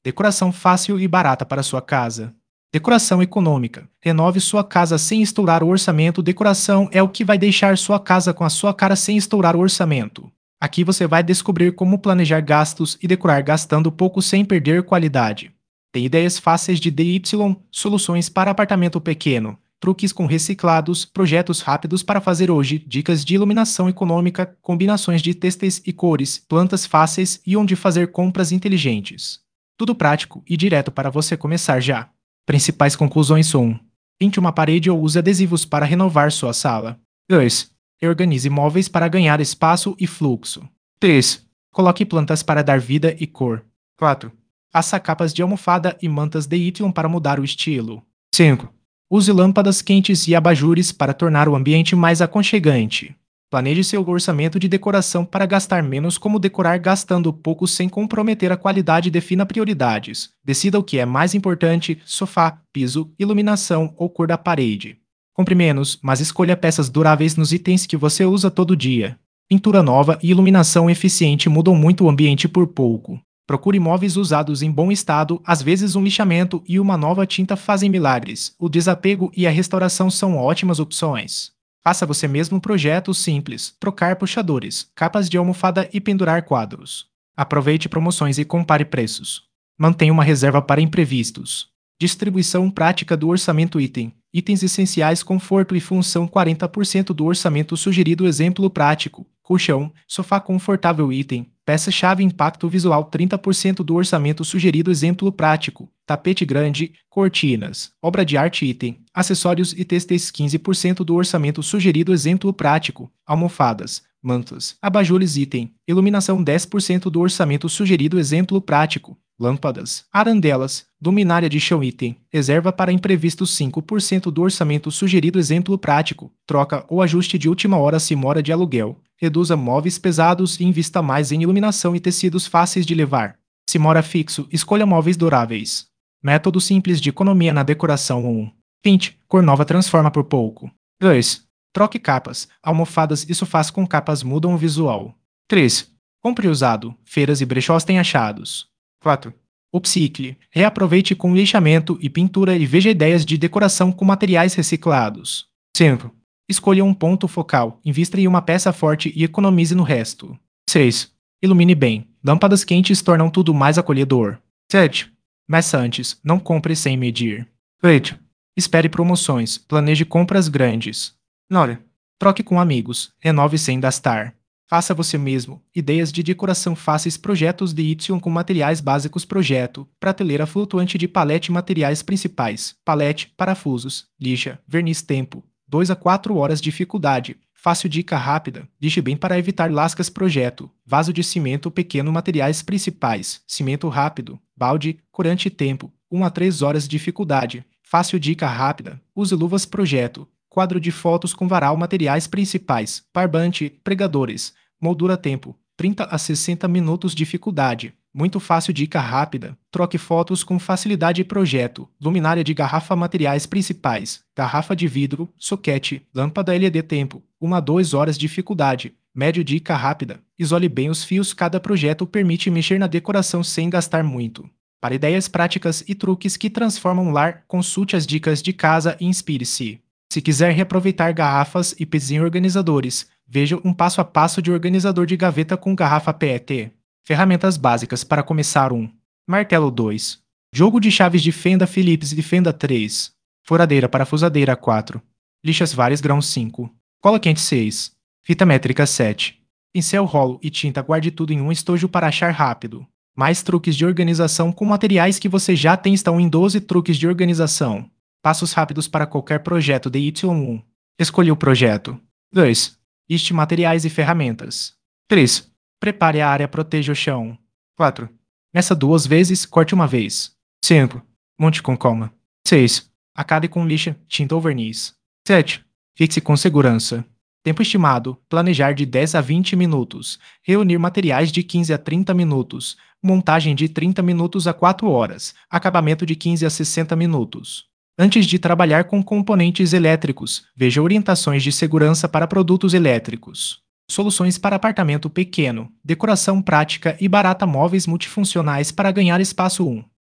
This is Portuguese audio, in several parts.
Decoração fácil e barata para sua casa. Decoração econômica. Renove sua casa sem estourar o orçamento. Decoração é o que vai deixar sua casa com a sua cara sem estourar o orçamento. Aqui você vai descobrir como planejar gastos e decorar gastando pouco sem perder qualidade. Tem ideias fáceis de DIY, soluções para apartamento pequeno, truques com reciclados, projetos rápidos para fazer hoje, dicas de iluminação econômica, combinações de têxteis e cores, plantas fáceis e onde fazer compras inteligentes. Tudo prático e direto para você começar já. Principais conclusões são: pinte uma parede ou use adesivos para renovar sua sala. 2. Reorganize móveis para ganhar espaço e fluxo. 3. Coloque plantas para dar vida e cor. 4. Faça capas de almofada e mantas DIY para mudar o estilo. 5. Use lâmpadas quentes e abajures para tornar o ambiente mais aconchegante. Planeje seu orçamento de decoração para gastar menos, como decorar gastando pouco sem comprometer a qualidade e defina prioridades. Decida o que é mais importante: sofá, piso, iluminação ou cor da parede. Compre menos, mas escolha peças duráveis nos itens que você usa todo dia. Pintura nova e iluminação eficiente mudam muito o ambiente por pouco. Procure móveis usados em bom estado, às vezes um lixamento e uma nova tinta fazem milagres. O desapego e a restauração são ótimas opções. Faça você mesmo projetos simples, trocar puxadores, capas de almofada e pendurar quadros. Aproveite promoções e compare preços. Mantenha uma reserva para imprevistos. Distribuição prática do orçamento item. Itens essenciais, conforto e função 40% do orçamento sugerido. Exemplo prático: colchão, sofá confortável. Item, peça-chave, impacto visual 30% do orçamento sugerido. Exemplo prático: tapete grande, cortinas, obra de arte. Item, acessórios e têxteis 15% do orçamento sugerido. Exemplo prático: almofadas, mantas, abajures. Item, iluminação 10% do orçamento sugerido. Exemplo prático: lâmpadas, arandelas, luminária de chão. Item, reserva para imprevistos 5% do orçamento sugerido. Exemplo prático: troca ou ajuste de última hora se mora de aluguel. Reduza móveis pesados e invista mais em iluminação e tecidos fáceis de levar. Se mora fixo, escolha móveis duráveis. Método simples de economia na decoração. 1. Pinte, cor nova transforma por pouco. 2. Troque capas, almofadas e sofás com capas mudam o visual. 3. Compre usado, feiras e brechós têm achados. 4. Upcycle, reaproveite com lixamento e pintura e veja ideias de decoração com materiais reciclados. 5. Escolha um ponto focal, invista em uma peça forte e economize no resto. 6. Ilumine bem, lâmpadas quentes tornam tudo mais acolhedor. 7. Meça antes, não compre sem medir. 8. Espere promoções, planeje compras grandes. 9. Troque com amigos, renove sem gastar. Faça você mesmo, ideias de decoração fáceis. Projetos DIY com materiais básicos. Projeto, prateleira flutuante de palete. Materiais principais: palete, parafusos, lixa, verniz. Tempo, 2 a 4 horas. Dificuldade, fácil. Dica rápida, lixe bem para evitar lascas. Projeto, vaso de cimento pequeno. Materiais principais: cimento rápido, balde, corante. Tempo, 1 a 3 horas. Dificuldade, fácil. Dica rápida, use luvas. Projeto, quadro de fotos com varal. Materiais principais: barbante, pregadores, moldura. Tempo, 30 a 60 minutos. Dificuldade, muito fácil. Dica rápida, troque fotos com facilidade. Projeto, luminária de garrafa. Materiais principais: garrafa de vidro, soquete, lâmpada LED. Tempo, 1 a 2 horas. Dificuldade, médio. Dica rápida, isole bem os fios. Cada projeto permite mexer na decoração sem gastar muito. Para ideias práticas e truques que transformam o lar, consulte as dicas de casa e inspire-se. Se quiser reaproveitar garrafas e PETs em organizadores, veja um passo a passo de organizador de gaveta com garrafa PET. Ferramentas básicas para começar: 1. Martelo. 2. Jogo de chaves de fenda Phillips e fenda. 3. Furadeira parafusadeira. 4. Lixas vários grãos. 5. Cola quente. 6. Fita métrica. 7. Pincel, rolo e tinta. Guarde tudo em um estojo para achar rápido. Mais truques de organização com materiais que você já tem estão em 12 truques de organização. Passos rápidos para qualquer projeto DIY. 1. Escolha o projeto. 2. Liste materiais e ferramentas. 3. Prepare a área, proteja o chão. 4. Meça 2 vezes, corte 1 vez. 5. Monte com calma. 6. Acabe com lixa, tinta ou verniz. 7. Fixe com segurança. Tempo estimado: planejar de 10 a 20 minutos. Reunir materiais de 15 a 30 minutos. Montagem de 30 minutos a 4 horas. Acabamento de 15 a 60 minutos. Antes de trabalhar com componentes elétricos, veja orientações de segurança para produtos elétricos. Soluções para apartamento pequeno. Decoração prática e barata. Móveis multifuncionais para ganhar espaço. 1.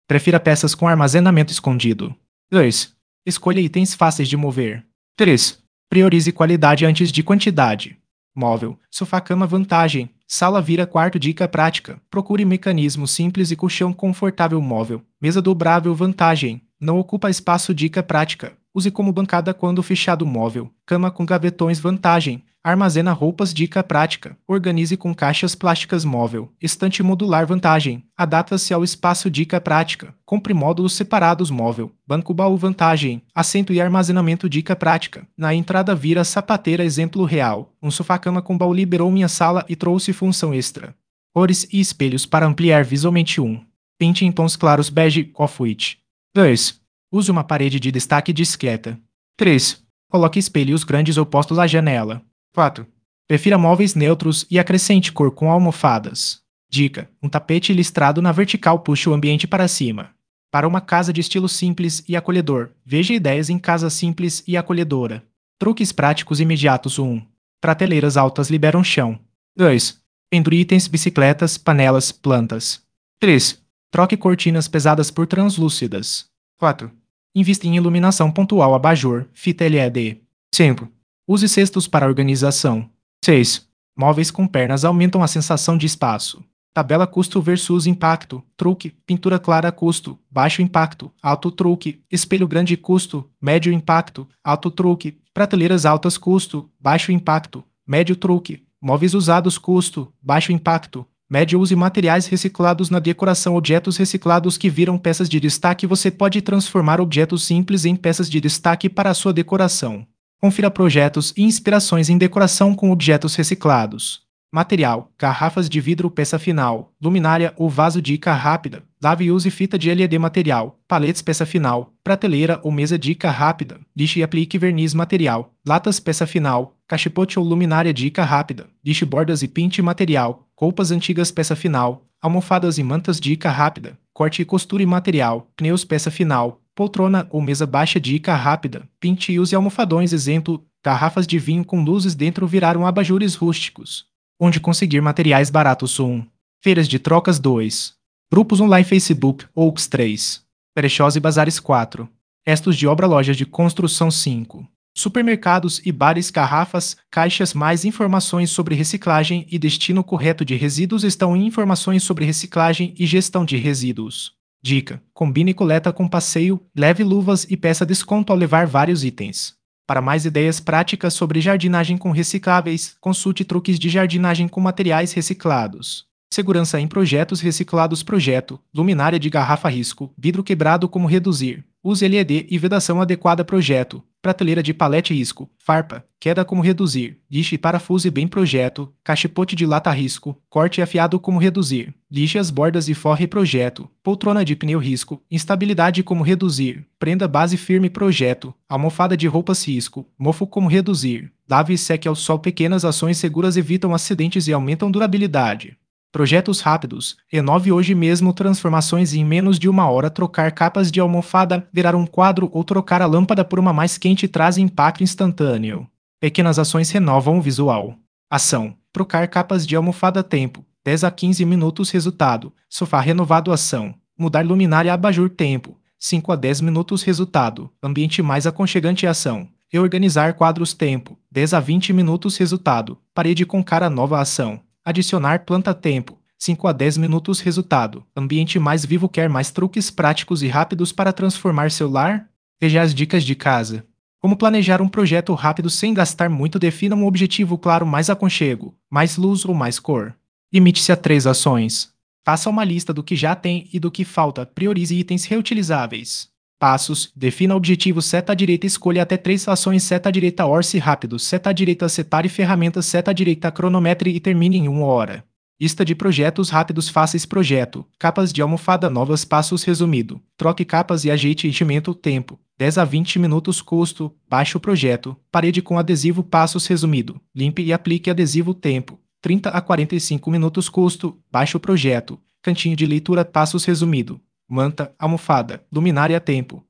Prefira peças com armazenamento escondido. 2. Escolha itens fáceis de mover. 3. Priorize qualidade antes de quantidade. Móvel, sofá-cama vantagem, sala vira quarto dica prática, procure mecanismo simples e colchão confortável móvel, mesa dobrável vantagem, não ocupa espaço dica prática, use como bancada quando fechado móvel, cama com gavetões vantagem, armazena roupas dica prática, organize com caixas plásticas móvel, estante modular vantagem, adapta-se ao espaço dica prática, compre módulos separados móvel, banco baú vantagem, assento e armazenamento dica prática, na entrada vira sapateira exemplo real, um sofá-cama com baú liberou minha sala e trouxe função extra. Cores e espelhos para ampliar visualmente 1. Pinte em tons claros bege off-white. 2. Use uma parede de destaque discreta. 3. Coloque espelhos grandes opostos à janela. 4. Prefira móveis neutros e acrescente cor com almofadas. Dica: um tapete listrado na vertical puxa o ambiente para cima. Para uma casa de estilo simples e acolhedor, veja ideias em casa simples e acolhedora. Truques práticos imediatos 1. Prateleiras altas liberam chão. 2. Pendure itens, bicicletas, panelas, plantas. 3. Troque cortinas pesadas por translúcidas. 4. Invista em iluminação pontual abajur, fita LED. 5. Use cestos para organização. 6. Móveis com pernas aumentam a sensação de espaço. Tabela custo versus impacto, truque, pintura clara custo, baixo impacto, alto truque, espelho grande custo, médio impacto, alto truque, prateleiras altas custo, baixo impacto, médio truque, móveis usados custo, baixo impacto, médio use materiais reciclados na decoração. Objetos reciclados que viram peças de destaque. Você pode transformar objetos simples em peças de destaque para a sua decoração. Confira projetos e inspirações em decoração com objetos reciclados. Material: garrafas de vidro peça final, luminária ou vaso dica rápida, lave e use fita de LED material, paletes peça final, prateleira ou mesa dica rápida, lixe e aplique verniz material, latas peça final, cachipote ou luminária dica rápida, lixe bordas e pinte material, roupas antigas peça final, almofadas e mantas dica rápida, corte e costure material, pneus peça final, poltrona ou mesa baixa dica rápida, pinte e use almofadões exemplo, garrafas de vinho com luzes dentro viraram abajures rústicos. Onde conseguir materiais baratos 1. Feiras de trocas 2. Grupos online Facebook Oaks 3. Brechós e bazares 4. Restos de obra lojas de construção 5. Supermercados e bares garrafas, caixas. Mais informações sobre reciclagem e destino correto de resíduos estão em informações sobre reciclagem e gestão de resíduos. Dica: combine coleta com passeio, leve luvas e peça desconto ao levar vários itens. Para mais ideias práticas sobre jardinagem com recicláveis, consulte truques de jardinagem com materiais reciclados. Segurança em projetos reciclados. Projeto: luminária de garrafa risco, vidro quebrado. Como reduzir? Use LED e vedação adequada. Projeto: prateleira de palete risco, farpa, queda. Como reduzir? Lixe e parafuse bem. Projeto: cachipote de lata risco, corte afiado. Como reduzir? Lixe as bordas e forre. Projeto: poltrona de pneu risco, instabilidade. Como reduzir? Prenda base firme. Projeto: almofada de roupas risco, mofo. Como reduzir? Lave e seque ao sol. Pequenas ações seguras evitam acidentes e aumentam durabilidade. Projetos rápidos: renove hoje mesmo. Transformações em menos de 1 hora. Trocar capas de almofada, virar um quadro ou trocar a lâmpada por uma mais quente traz impacto instantâneo. Pequenas ações renovam o visual. Ação: trocar capas de almofada. Tempo: 10 a 15 minutos. Resultado: sofá renovado. Ação: mudar luminária abajur. Tempo: 5 a 10 minutos. Resultado: ambiente mais aconchegante. Ação: reorganizar quadros. Tempo: 10 a 20 minutos. Resultado: parede com cara nova. Ação: adicionar planta. Tempo: 5 a 10 minutos. Resultado: ambiente mais vivo. Quer mais truques práticos e rápidos para transformar seu lar? Veja as dicas de casa. Como planejar um projeto rápido sem gastar muito. Defina um objetivo claro: mais aconchego, mais luz ou mais cor. Limite-se a 3 ações. Faça uma lista do que já tem e do que falta. Priorize itens reutilizáveis. Passos: defina objetivo. Seta à direita escolha até 3 ações. Seta à direita orce rápido. Seta à direita separe ferramentas. Seta à direita cronometre e termine em 1 hora. Lista de projetos rápidos fáceis. Projeto: capas de almofada novas. Passos resumido: troque capas e ajeite enchimento. Tempo: 10 a 20 minutos. Custo: baixo. Projeto: parede com adesivo. Passos resumido: limpe e aplique adesivo. Tempo: 30 a 45 minutos. Custo: baixo. Projeto: cantinho de leitura. Passos resumido: manta, almofada, luminária. Tempo: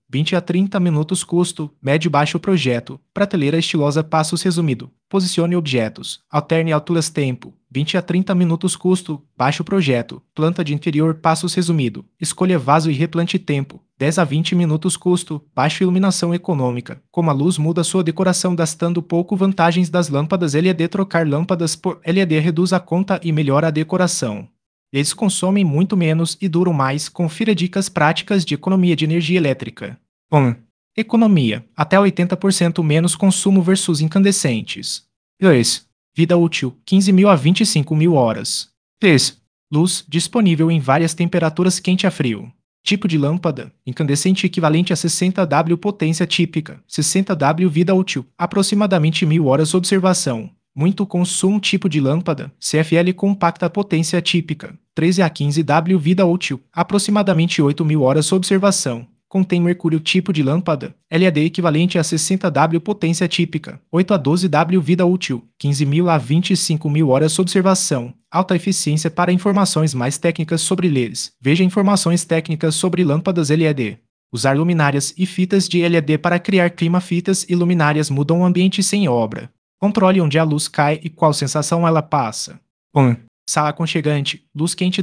20 a 30 minutos custo, médio baixo projeto, prateleira estilosa passos resumido, posicione objetos, alterne alturas tempo, 20 a 30 minutos custo, baixo projeto, planta de interior passos resumido, escolha vaso e replante tempo, 10 a 20 minutos custo, baixa iluminação econômica, como a luz muda sua decoração gastando pouco vantagens das lâmpadas LED trocar lâmpadas por LED reduz a conta e melhora a decoração. Eles consomem muito menos e duram mais. Confira dicas práticas de economia de energia elétrica. 1. Economia. Até 80% menos consumo versus incandescentes. 2. Vida útil. 15.000 a 25.000 horas. 3. Luz. Disponível em várias temperaturas quente a frio. Tipo de lâmpada. Incandescente equivalente a 60 W potência típica. 60 W vida útil. Aproximadamente 1.000 horas observação. Muito consumo tipo de lâmpada, CFL compacta potência típica, 13 a 15 W vida útil, aproximadamente 8.000 horas observação. Contém mercúrio tipo de lâmpada, LED equivalente a 60 W potência típica, 8 a 12 W vida útil, 15.000 a 25.000 horas observação. Alta eficiência. Para informações mais técnicas sobre LEDs, veja informações técnicas sobre lâmpadas LED. Usar luminárias e fitas de LED para criar clima. Fitas e luminárias mudam o ambiente sem obra. Controle onde a luz cai e qual sensação ela passa. 1. Sala aconchegante, luz quente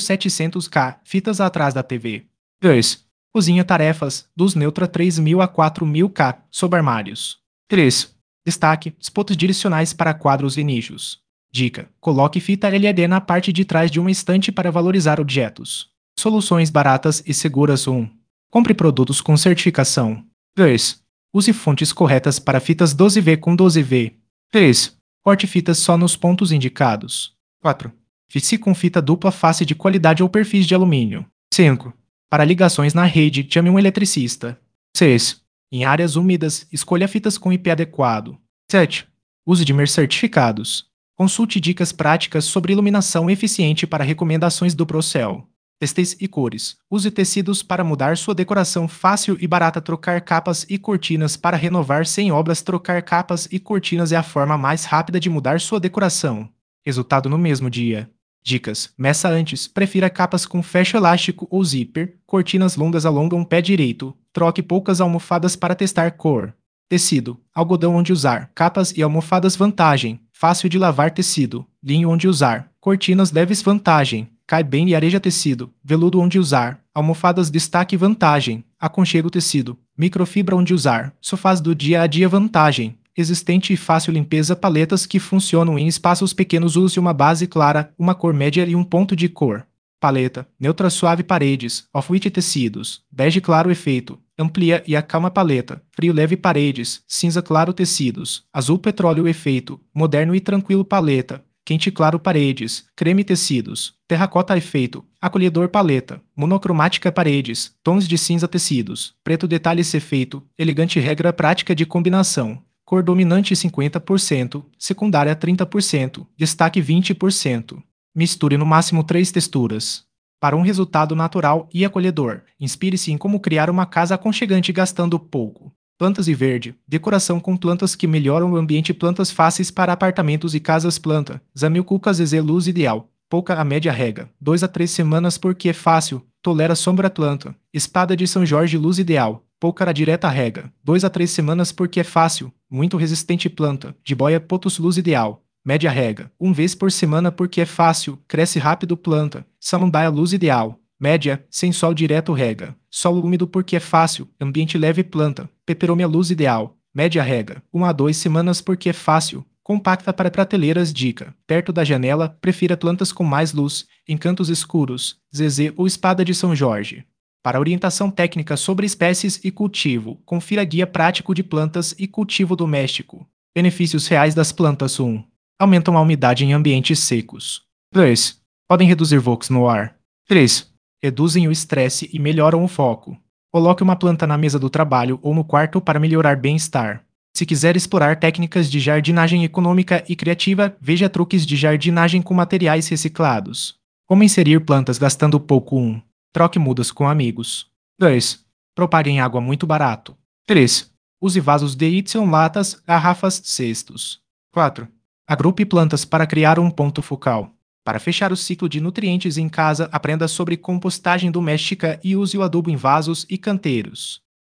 2700K, fitas atrás da TV. 2. Cozinha tarefas, luz neutra 3.000 a 4.000K, sob armários. 3. Destaque, spots direcionais para quadros e nichos. Dica, coloque fita LED na parte de trás de uma estante para valorizar objetos. Soluções baratas e seguras. 1. Compre produtos com certificação. 2. Use fontes corretas para fitas 12V com 12V. 3. Corte fitas só nos pontos indicados. 4. Fixe com fita dupla face de qualidade ou perfis de alumínio. 5. Para ligações na rede, chame um eletricista. 6. Em áreas úmidas, escolha fitas com IP adequado. 7. Use dimmer certificados. Consulte dicas práticas sobre iluminação eficiente para recomendações do Procel. Testes e cores. Use tecidos para mudar sua decoração. Fácil e barata. Trocar capas e cortinas para renovar sem obras. Trocar capas e cortinas é a forma mais rápida de mudar sua decoração. Resultado no mesmo dia. Dicas. Meça antes. Prefira capas com fecho elástico ou zíper. Cortinas longas alongam pé direito. Troque poucas almofadas para testar cor. Tecido. Algodão onde usar. Capas e almofadas vantagem. Fácil de lavar tecido. Linho onde usar. Cortinas leves vantagem. Cai bem e areja tecido. Veludo onde usar. Almofadas destaque vantagem. Aconchego tecido. Microfibra onde usar. Sofás do dia a dia vantagem. Existente e fácil limpeza. Paletas que funcionam em espaços pequenos. Use uma base clara, uma cor média e um ponto de cor. Paleta. Neutra suave paredes. Off-white tecidos. Bege claro efeito. Amplia e acalma paleta. Frio leve paredes. Cinza claro tecidos. Azul petróleo efeito. Moderno e tranquilo paleta. Quente claro paredes. Creme tecidos. Terracota efeito. Acolhedor paleta. Monocromática paredes. Tons de cinza tecidos. Preto detalhes efeito. Elegante regra prática de combinação. Cor dominante 50%. Secundária 30%. Destaque 20%. Misture no máximo 3 texturas. Para um resultado natural e acolhedor, inspire-se em como criar uma casa aconchegante gastando pouco. Plantas e verde. Decoração com plantas que melhoram o ambiente. Plantas fáceis para apartamentos e casas. Planta. Zamilcuca ZZ luz ideal. Pouca a média rega. 2 a 3 semanas porque é fácil. Tolera sombra. Planta. Espada de São Jorge luz ideal. Pouca a direta rega. 2 a 3 semanas porque é fácil. Muito resistente. Planta. Jiboia potus luz ideal. Média rega. 1 vez por semana porque é fácil. Cresce rápido. Planta. Samambaia luz ideal. Média, sem sol direto rega. Solo úmido porque é fácil. Ambiente leve. Planta. Peperomia luz ideal. Média rega. 1 a 2 semanas porque é fácil. Compacta para prateleiras. Dica. Perto da janela, prefira plantas com mais luz. Em cantos escuros. ZZ ou espada de São Jorge. Para orientação técnica sobre espécies e cultivo, confira Guia Prático de Plantas e Cultivo Doméstico. Benefícios reais das plantas. 1. Aumentam a umidade em ambientes secos. 2. Podem reduzir VOCs no ar. 3. Reduzem o estresse e melhoram o foco. Coloque uma planta na mesa do trabalho ou no quarto para melhorar bem-estar. Se quiser explorar técnicas de jardinagem econômica e criativa, veja truques de jardinagem com materiais reciclados. Como inserir plantas gastando pouco. 1. Troque mudas com amigos. 2. Propague em água muito barato. 3. Use vasos de Y, latas, garrafas, cestos. 4. Agrupe plantas para criar um ponto focal. Para fechar o ciclo de nutrientes em casa, aprenda sobre compostagem doméstica e use o adubo em vasos e canteiros.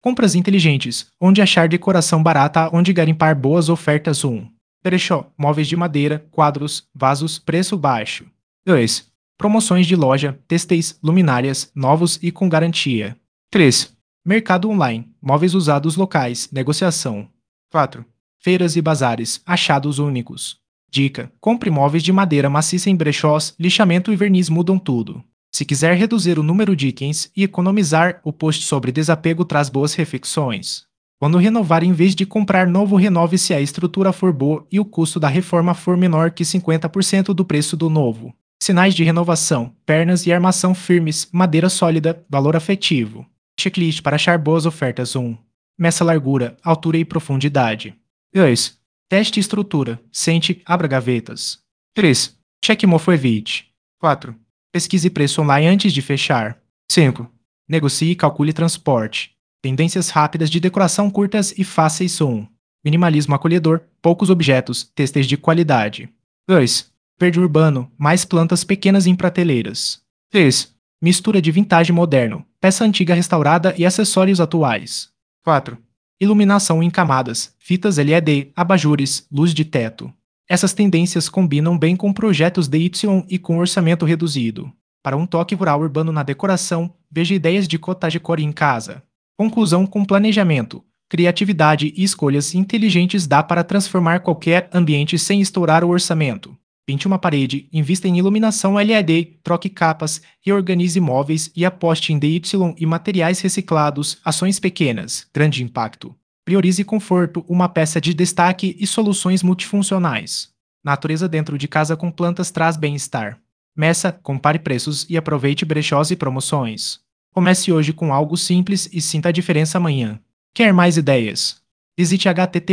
Compras inteligentes, onde achar decoração barata, onde garimpar boas ofertas. 1. Brechó, móveis de madeira, quadros, vasos, preço baixo. 2. Promoções de loja, têxteis, luminárias, novos e com garantia. 3. Mercado online, móveis usados locais, negociação. 4. Feiras e bazares, achados únicos. Dica: compre móveis de madeira maciça em brechós, lixamento e verniz mudam tudo. Se quiser reduzir o número de itens e economizar, o post sobre desapego traz boas reflexões. Quando renovar, em vez de comprar novo, renove se a estrutura for boa e o custo da reforma for menor que 50% do preço do novo. Sinais de renovação: pernas e armação firmes, madeira sólida, valor afetivo. Checklist para achar boas ofertas. 1. Meça largura, altura e profundidade. 2. Teste estrutura, sente, abra gavetas. 3. Cheque mofo evite. 4. Pesquise preço online antes de fechar. 5. Negocie e calcule transporte. Tendências rápidas de decoração curtas e fáceis. 1. Minimalismo acolhedor, poucos objetos, têxteis de qualidade. 2. Verde urbano, mais plantas pequenas em prateleiras. 3. Mistura de vintage e moderno, peça antiga restaurada e acessórios atuais. 4. Iluminação em camadas, fitas LED, abajures, luz de teto. Essas tendências combinam bem com projetos DIY e com orçamento reduzido. Para um toque rural urbano na decoração, veja ideias de cottage core em casa. Conclusão: com planejamento, criatividade e escolhas inteligentes dá para transformar qualquer ambiente sem estourar o orçamento. Pinte uma parede, invista em iluminação LED, troque capas, reorganize móveis e aposte em DIY e materiais reciclados, ações pequenas, grande impacto. Priorize conforto, uma peça de destaque e soluções multifuncionais. Natureza dentro de casa com plantas traz bem-estar. Meça, compare preços e aproveite brechós e promoções. Comece hoje com algo simples e sinta a diferença amanhã. Quer mais ideias? Visite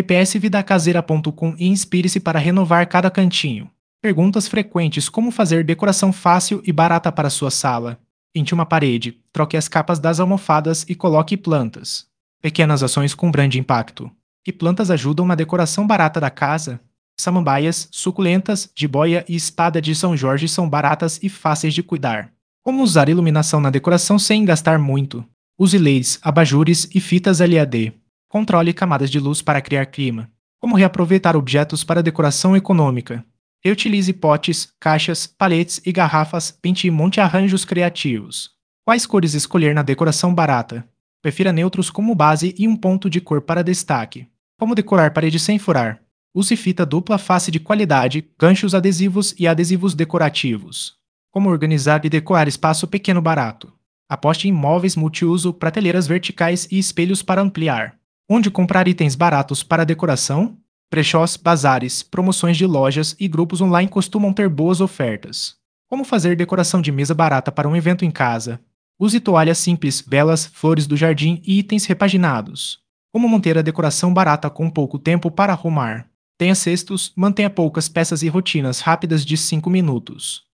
https://vidacaseira.com e inspire-se para renovar cada cantinho. Perguntas frequentes: como fazer decoração fácil e barata para sua sala? Pinte uma parede, troque as capas das almofadas e coloque plantas. Pequenas ações com grande impacto. Que plantas ajudam na decoração barata da casa? Samambaias, suculentas, jiboia e espada de São Jorge são baratas e fáceis de cuidar. Como usar iluminação na decoração sem gastar muito? Use LEDs, abajures e fitas LED. Controle camadas de luz para criar clima. Como reaproveitar objetos para decoração econômica? Reutilize potes, caixas, paletes e garrafas, pinte e monte arranjos criativos. Quais cores escolher na decoração barata? Prefira neutros como base e um ponto de cor para destaque. Como decorar parede sem furar? Use fita dupla face de qualidade, ganchos adesivos e adesivos decorativos. Como organizar e decorar espaço pequeno barato? Aposte em móveis multiuso, prateleiras verticais e espelhos para ampliar. Onde comprar itens baratos para decoração? Brechós, bazares, promoções de lojas e grupos online costumam ter boas ofertas. Como fazer decoração de mesa barata para um evento em casa? Use toalhas simples, velas, flores do jardim e itens repaginados. Como manter a decoração barata com pouco tempo para arrumar? Tenha cestos, mantenha poucas peças e rotinas rápidas de 5 minutos.